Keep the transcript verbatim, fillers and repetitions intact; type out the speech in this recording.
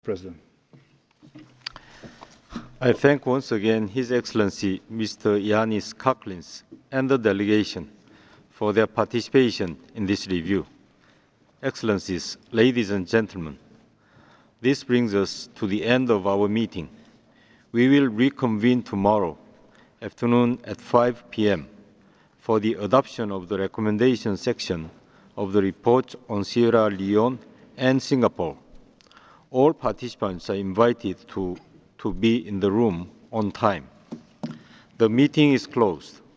President. I thank once again His Excellency Mister Yanis Kaklins and the delegation for their participation in this review. Excellencies, ladies and gentlemen, this brings us to the end of our meeting. We will reconvene tomorrow afternoon at five p m for the adoption of the recommendation section of the report on Sierra Leone and Singapore. All participants are invited to, to be in the room on time. The meeting is closed.